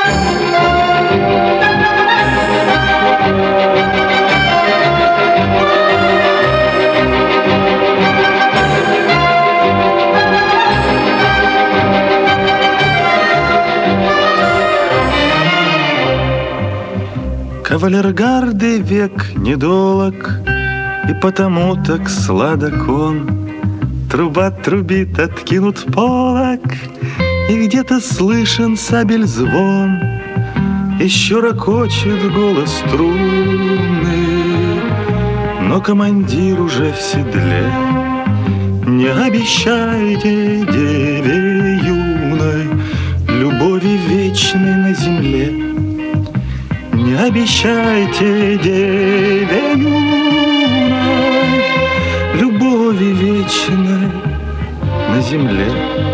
Кавалергарды век недолог, и потому так сладок он. Труба трубит, откинут полог, и где-то слышен сабель звон. Еще ракочет голос струнный, но командир уже в седле. Не обещайте деве юной любови вечной на земле. Не обещайте деве юной любови вечной на земле.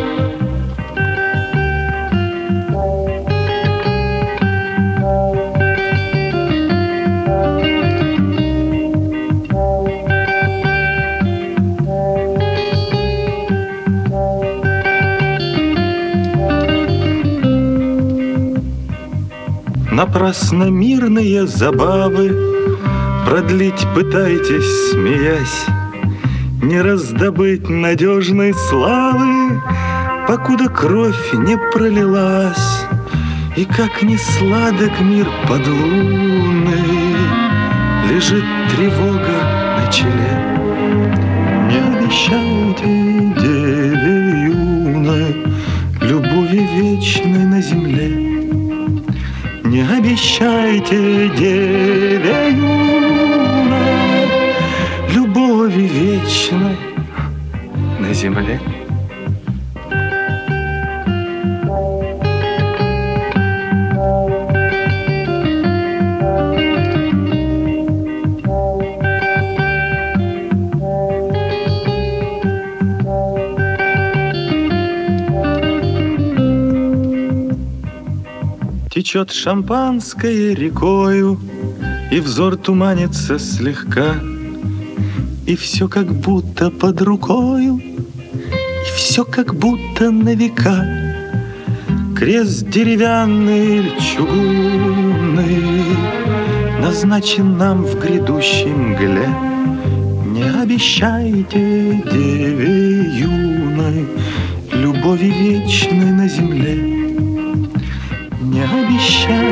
Напрасно мирные забавы продлить пытаетесь, смеясь, не раздобыть надежной славы, покуда кровь не пролилась. И как ни сладок мир подлунный, лежит тревога на челе. Не обещайте деве юной любови вечной на земле. Не обещайте деве юной любови вечной на земле. Течет шампанское рекою, и взор туманится слегка, и все как будто под рукою, и все как будто на века. Крест деревянный или чугунный назначен нам в грядущей мгле. Не обещайте деве юной любови вечной на земле. Не обещай